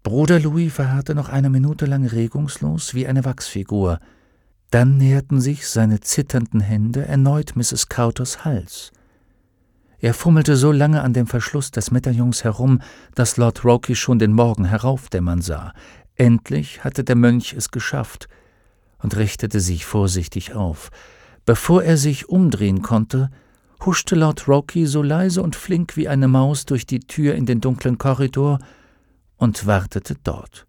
Bruder Louis verharrte noch eine Minute lang regungslos wie eine Wachsfigur. Dann näherten sich seine zitternden Hände erneut Mrs. Cowters Hals. Er fummelte so lange an dem Verschluss des Medaillons herum, dass Lord Roke schon den Morgen heraufdämmern sah. Endlich hatte der Mönch es geschafft und richtete sich vorsichtig auf. Bevor er sich umdrehen konnte, huschte Lord Roke so leise und flink wie eine Maus durch die Tür in den dunklen Korridor und wartete dort.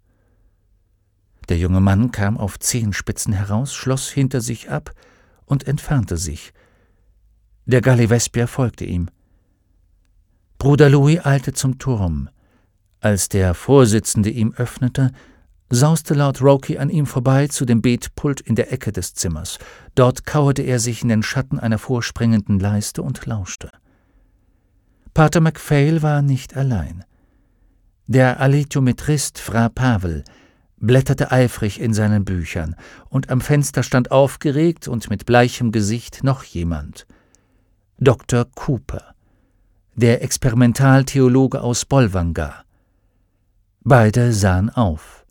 Der junge Mann kam auf Zehenspitzen heraus, schloss hinter sich ab und entfernte sich. Der Gallivesper folgte ihm. Bruder Louis eilte zum Turm. Als der Vorsitzende ihm öffnete, sauste Lord Roke an ihm vorbei zu dem Betpult in der Ecke des Zimmers. Dort kauerte er sich in den Schatten einer vorspringenden Leiste und lauschte. Pater MacPhail war nicht allein. Der Alethiometrist Fra Pavel blätterte eifrig in seinen Büchern, und am Fenster stand aufgeregt und mit bleichem Gesicht noch jemand. Dr. Cooper, der Experimentaltheologe aus Bolvangar. Beide sahen auf.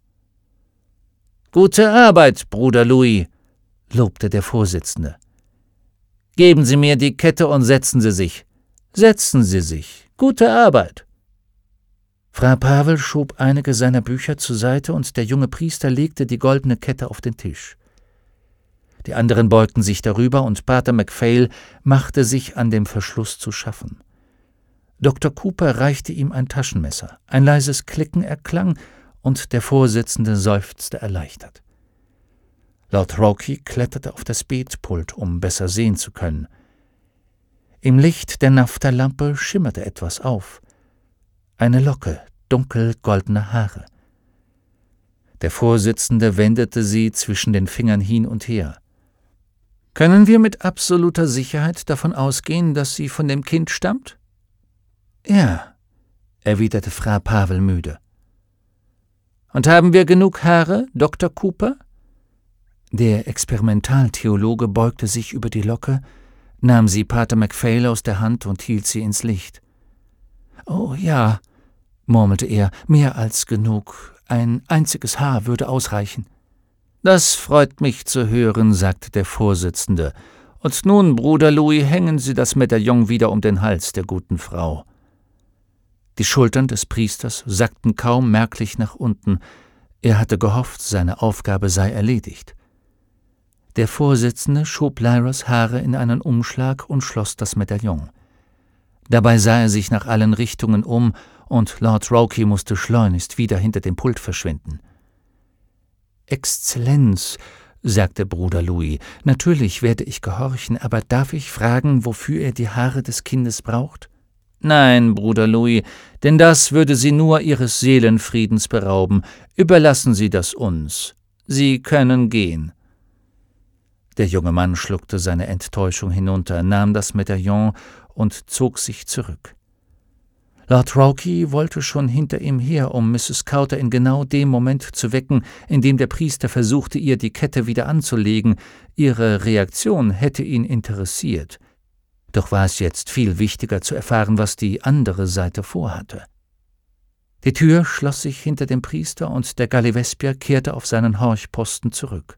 »Gute Arbeit, Bruder Louis«, lobte der Vorsitzende. »Geben Sie mir die Kette und setzen Sie sich. Setzen Sie sich. Gute Arbeit.« Fra Pavel schob einige seiner Bücher zur Seite und der junge Priester legte die goldene Kette auf den Tisch. Die anderen beugten sich darüber und Pater MacPhail machte sich an dem Verschluss zu schaffen. Dr. Cooper reichte ihm ein Taschenmesser. Ein leises Klicken erklang und der Vorsitzende seufzte erleichtert. Lord Roke kletterte auf das Betpult, um besser sehen zu können. Im Licht der Naphthalampe schimmerte etwas auf. Eine Locke dunkel-goldener Haare. Der Vorsitzende wendete sie zwischen den Fingern hin und her. »Können wir mit absoluter Sicherheit davon ausgehen, dass sie von dem Kind stammt?« »Ja«, erwiderte Fra Pavel müde. »Und haben wir genug Haare, Dr. Cooper?« Der Experimentaltheologe beugte sich über die Locke, nahm sie Pater MacPhail aus der Hand und hielt sie ins Licht. »Oh ja«, murmelte er, »mehr als genug. Ein einziges Haar würde ausreichen.« »Das freut mich zu hören«, sagte der Vorsitzende. »Und nun, Bruder Louis, hängen Sie das Medaillon wieder um den Hals der guten Frau.« Die Schultern des Priesters sackten kaum merklich nach unten. Er hatte gehofft, seine Aufgabe sei erledigt. Der Vorsitzende schob Lyras Haare in einen Umschlag und schloss das Medaillon. Dabei sah er sich nach allen Richtungen um, und Lord Roke musste schleunigst wieder hinter dem Pult verschwinden. »Exzellenz«, sagte Bruder Louis, »natürlich werde ich gehorchen, aber darf ich fragen, wofür er die Haare des Kindes braucht?« »Nein, Bruder Louis, denn das würde Sie nur Ihres Seelenfriedens berauben. Überlassen Sie das uns. Sie können gehen.« Der junge Mann schluckte seine Enttäuschung hinunter, nahm das Medaillon und zog sich zurück. Lord Roke wollte schon hinter ihm her, um Mrs. Cowter in genau dem Moment zu wecken, in dem der Priester versuchte, ihr die Kette wieder anzulegen. Ihre Reaktion hätte ihn interessiert. Doch war es jetzt viel wichtiger zu erfahren, was die andere Seite vorhatte. Die Tür schloss sich hinter dem Priester und der Gallivesper kehrte auf seinen Horchposten zurück.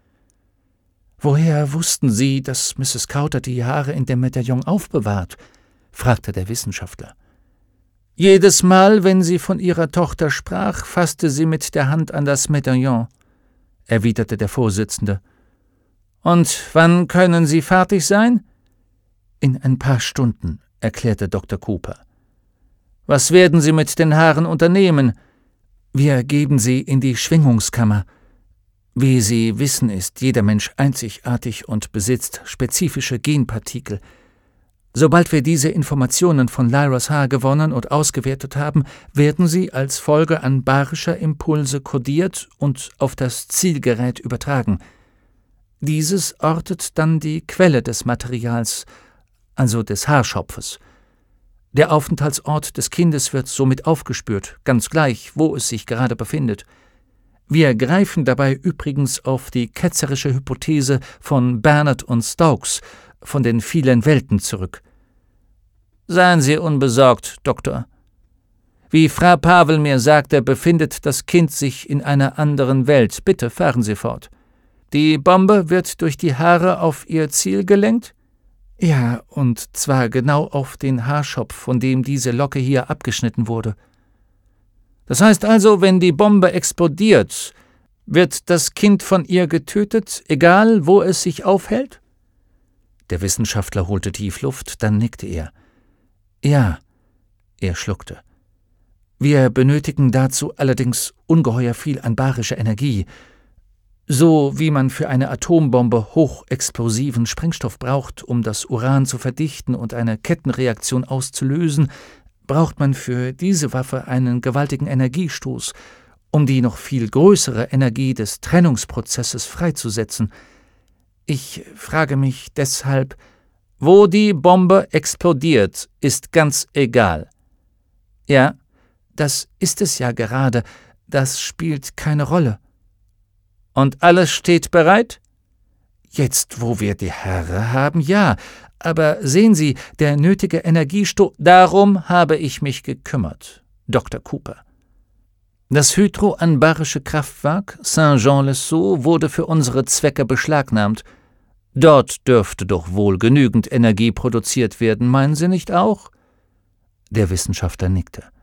»Woher wussten Sie, dass Mrs. Cowter die Haare in dem Medaillon aufbewahrt?« fragte der Wissenschaftler. »Jedes Mal, wenn sie von ihrer Tochter sprach, fasste sie mit der Hand an das Medaillon«, erwiderte der Vorsitzende. »Und wann können Sie fertig sein?« »In ein paar Stunden«, erklärte Dr. Cooper. »Was werden Sie mit den Haaren unternehmen?« »Wir geben sie in die Schwingungskammer. Wie Sie wissen, ist jeder Mensch einzigartig und besitzt spezifische Genpartikel. Sobald wir diese Informationen von Lyras Haar gewonnen und ausgewertet haben, werden sie als Folge an barischer Impulse kodiert und auf das Zielgerät übertragen. Dieses ortet dann die Quelle des Materials, also des Haarschopfes. Der Aufenthaltsort des Kindes wird somit aufgespürt, ganz gleich, wo es sich gerade befindet. Wir greifen dabei übrigens auf die ketzerische Hypothese von Bernard und Stokes von den vielen Welten zurück. »Seien Sie unbesorgt, Doktor. Wie Frau Pavel mir sagte, befindet das Kind sich in einer anderen Welt. Bitte, fahren Sie fort. Die Bombe wird durch die Haare auf ihr Ziel gelenkt? Ja, und zwar genau auf den Haarschopf, von dem diese Locke hier abgeschnitten wurde. Das heißt also, wenn die Bombe explodiert, wird das Kind von ihr getötet, egal wo es sich aufhält? Der Wissenschaftler holte tief Luft, dann nickte er. Ja, er schluckte. Wir benötigen dazu allerdings ungeheuer viel an barischer Energie. So wie man für eine Atombombe hochexplosiven Sprengstoff braucht, um das Uran zu verdichten und eine Kettenreaktion auszulösen, braucht man für diese Waffe einen gewaltigen Energiestoß, um die noch viel größere Energie des Trennungsprozesses freizusetzen. Ich frage mich deshalb, wo die Bombe explodiert, ist ganz egal. Ja, das ist es ja gerade, das spielt keine Rolle. Und alles steht bereit? Jetzt, wo wir die Haare haben, ja. Aber sehen Sie, der nötige Energiestoß, darum habe ich mich gekümmert, Dr. Cooper. Das hydroanbarische Kraftwerk Saint-Jean-les-Sauts wurde für unsere Zwecke beschlagnahmt. Dort dürfte doch wohl genügend Energie produziert werden, meinen Sie nicht auch? Der Wissenschaftler nickte.